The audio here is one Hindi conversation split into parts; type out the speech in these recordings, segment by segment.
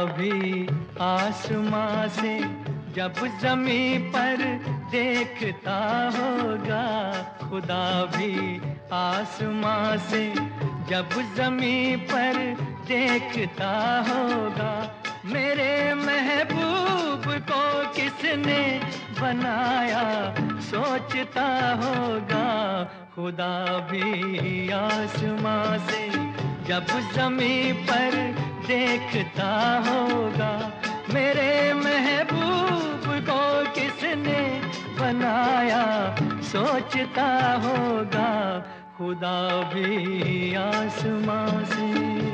भी आसमां से जब ज़मीं पर देखता होगा, खुदा भी आसमां से जब ज़मीं पर देखता होगा, मेरे महबूब को किसने बनाया सोचता होगा। खुदा भी आसमां से जब ज़मीं पर देखता होगा, मेरे महबूब को किसने बनाया सोचता होगा। खुदा भी आसमां से।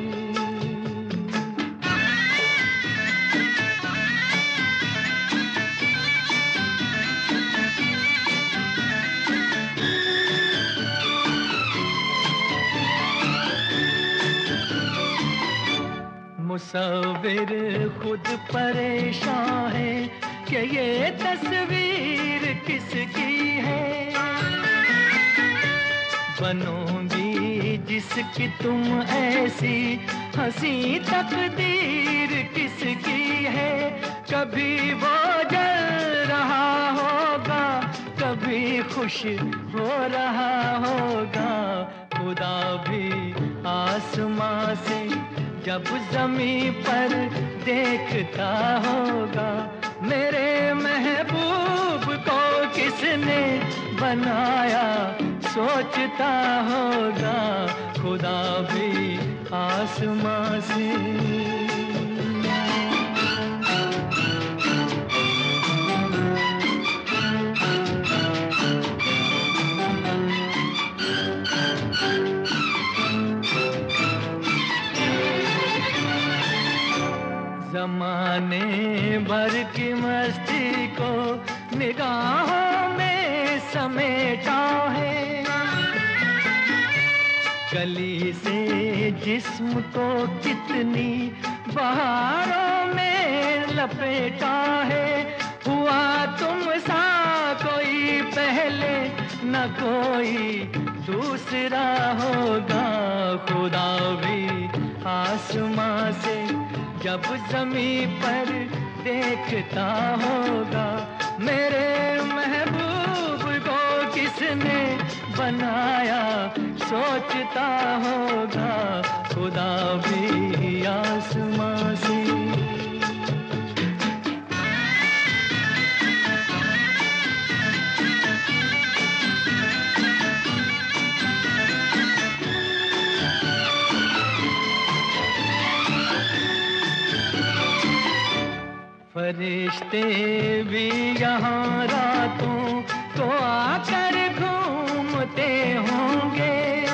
मुसव्विर खुद परेशान है कि ये तस्वीर किसकी है। बनोगी जिसकी तुम ऐसी हंसी तकदीर किसकी है। कभी वो जल रहा होगा, कभी खुश हो रहा होगा। खुदा भी आसमां से जब ज़मीं पर देखता होगा, मेरे महबूब को किसने बनाया सोचता होगा। खुदा भी आसमां से। ज़माने भर की मस्ती को निगाहों में समेटा है। गली से जिस्म को कितनी बहारों में लपेटा है। हुआ तुम सा कोई पहले न कोई दूसरा होगा। खुदा भी आसमां से जब ज़मीं पर देखता होगा, मेरे महबूब को किसने बनाया सोचता होगा। खुदा भी आसमां से। फरिश्ते भी यहाँ रातों को आकर घूमते होंगे।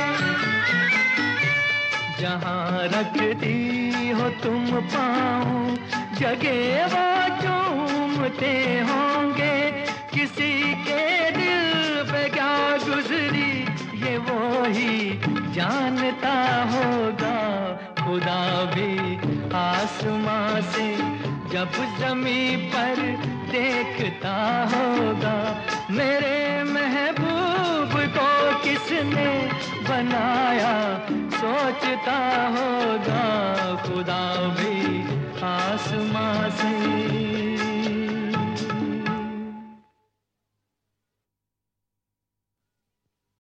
जहाँ रखती हो तुम पाँव जगह वो चूमते होंगे। किसी के दिल पे क्या गुजरी ये वो ही जानता होगा। खुदा भी आसमां से जब ज़मीं पर देखता होगा, मेरे महबूब को किसने बनाया सोचता होगा। खुदा भी आसमां से।